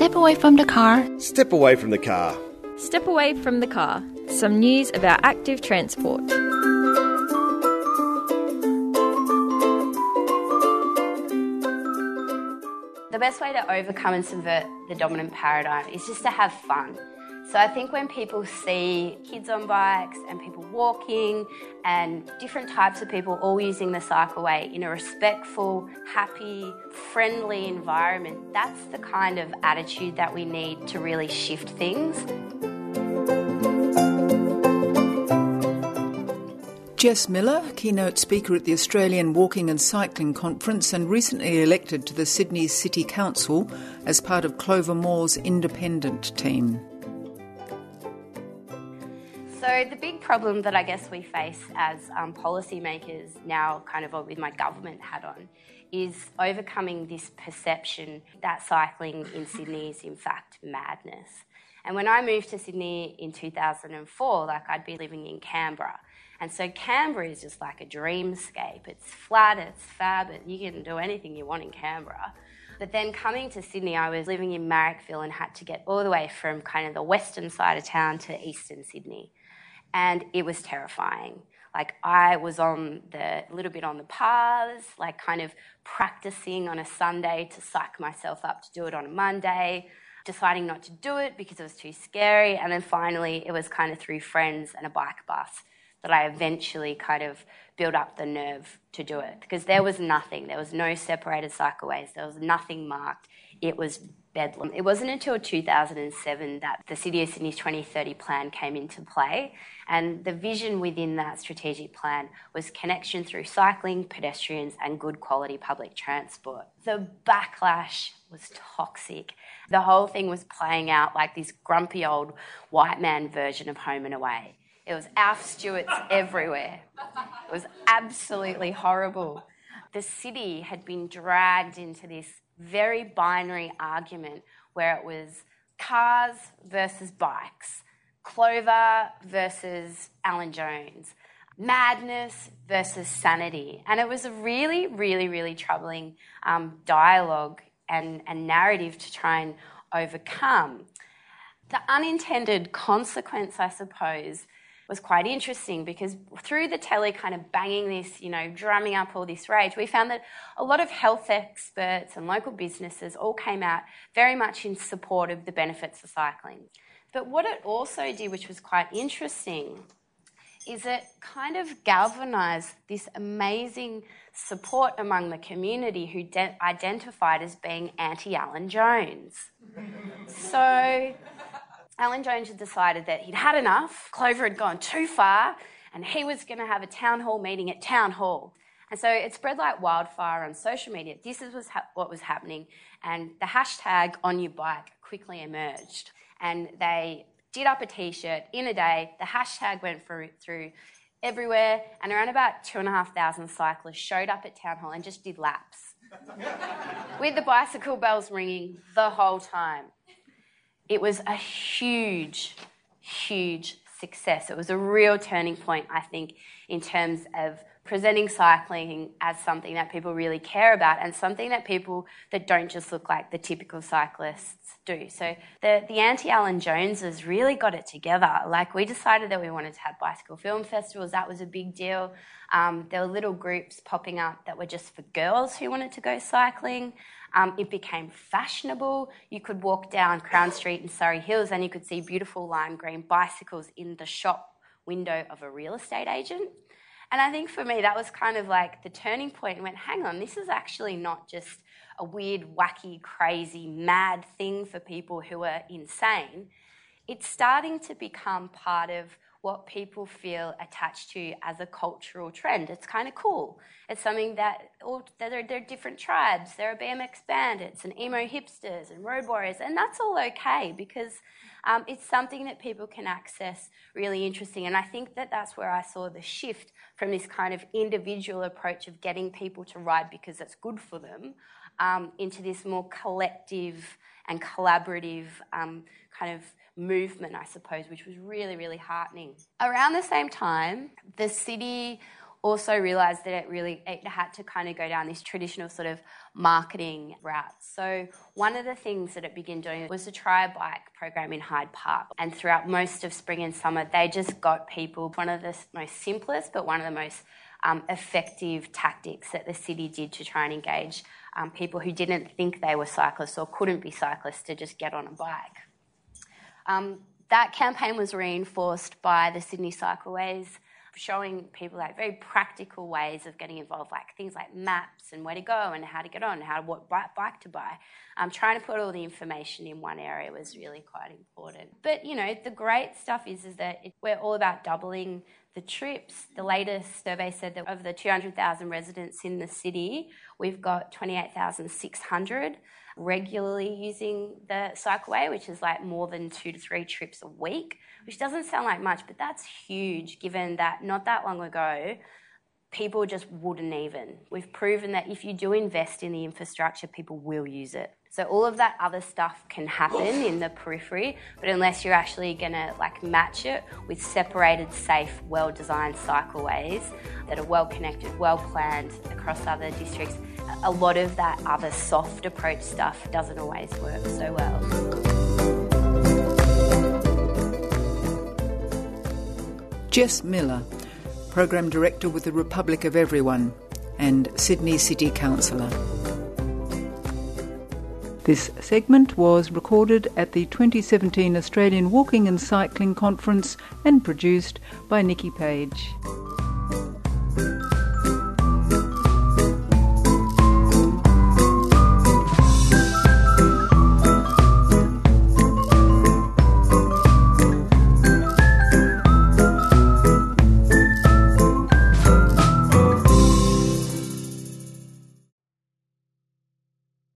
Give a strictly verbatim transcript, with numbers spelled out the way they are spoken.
Step away from the car. Step away from the car. Step away from the car. Some news about active transport. The best way to overcome and subvert the dominant paradigm is just to have fun. So I think when people see kids on bikes and people walking and different types of people all using the cycleway in a respectful, happy, friendly environment, that's the kind of attitude that we need to really shift things. Jess Miller, keynote speaker at the Australian Walking and Cycling Conference and recently elected to the Sydney City Council as part of Clover Moore's independent team. So the big problem that I guess we face as um, policymakers now, kind of with my government hat on, is overcoming this perception that cycling in Sydney is in fact madness. And when I moved to Sydney in two thousand four, like I'd be living in Canberra. And so Canberra is just like a dreamscape. It's flat, it's fab, you can do anything you want in Canberra. But then coming to Sydney, I was living in Marrickville and had to get all the way from kind of the western side of town to eastern Sydney. And it was terrifying. Like I was on the, a little bit on the paths, like kind of practicing on a Sunday to psych myself up to do it on a Monday, deciding not to do it because it was too scary. And then finally, it was kind of through friends and a bike bus that I eventually kind of built up the nerve to do it, because there was nothing. There was no separated cycleways. There was nothing marked. It was bedlam. It wasn't until two thousand seven that the City of Sydney's twenty thirty plan came into play, and the vision within that strategic plan was connection through cycling, pedestrians and good quality public transport. The backlash was toxic. The whole thing was playing out like this grumpy old white man version of Home and Away. It was Alf Stewart's everywhere. It was absolutely horrible. The city had been dragged into this very binary argument where it was cars versus bikes, Clover versus Alan Jones, madness versus sanity. And it was a really, really, really troubling um, dialogue and, and narrative to try and overcome. The unintended consequence, I suppose, was quite interesting, because through the telly kind of banging this, you know, drumming up all this rage, we found that a lot of health experts and local businesses all came out very much in support of the benefits of cycling. But what it also did, which was quite interesting, is it kind of galvanised this amazing support among the community who de- identified as being anti-Alan Jones. So Alan Jones had decided that he'd had enough, Clover had gone too far, and he was going to have a town hall meeting at Town Hall. And so it spread like wildfire on social media. This is was ha- what was happening, and the hashtag On Your Bike quickly emerged. And they did up a T-shirt in a day, the hashtag went through, through everywhere, and around about two and a half thousand cyclists showed up at Town Hall and just did laps. With the bicycle bells ringing the whole time. It was a huge, huge success. It was a real turning point, I think, in terms of presenting cycling as something that people really care about and something that people that don't just look like the typical cyclists do. So the, the anti-Alan Joneses really got it together. Like, we decided that we wanted to have bicycle film festivals. That was a big deal. Um, there were little groups popping up that were just for girls who wanted to go cycling. Um, it became fashionable. You could walk down Crown Street in Surrey Hills and you could see beautiful lime green bicycles in the shop window of a real estate agent. And I think for me, that was kind of like the turning point, and went, hang on, this is actually not just a weird, wacky, crazy, mad thing for people who are insane. It's starting to become part of what people feel attached to as a cultural trend. It's kind of cool. It's something that, all, there, are, there are different tribes. There are B M X bandits and emo hipsters and road warriors, and that's all okay, because um, it's something that people can access really interesting. And I think that that's where I saw the shift from this kind of individual approach of getting people to ride because it's good for them, um, into this more collective and collaborative um, kind of movement, I suppose, which was really, really heartening. Around the same time, the city also realised that it really it had to kind of go down this traditional sort of marketing route. So one of the things that it began doing was to try a bike program in Hyde Park. And throughout most of spring and summer, they just got people, one of the most simplest but one of the most um, effective tactics that the city did to try and engage um, people who didn't think they were cyclists or couldn't be cyclists to just get on a bike. Um, that campaign was reinforced by the Sydney Cycleways, showing people like very practical ways of getting involved, like things like maps and where to go and how to get on, how what bike to buy. Um, trying to put all the information in one area was really quite important. But, you know, the great stuff is, is that it, we're all about doubling the trips. The latest survey said that of the two hundred thousand residents in the city, we've got twenty-eight thousand six hundred regularly using the cycleway, which is like more than two to three trips a week, which doesn't sound like much, but that's huge given that not that long ago, people just wouldn't even. We've proven that if you do invest in the infrastructure, people will use it. So all of that other stuff can happen in the periphery, but unless you're actually going to like match it with separated, safe, well-designed cycleways that are well-connected, well-planned across other districts, a lot of that other soft approach stuff doesn't always work so well. Jess Miller, Program Director with the Republic of Everyone and Sydney City Councillor. This segment was recorded at the twenty seventeen Australian Walking and Cycling Conference and produced by Nikki Page.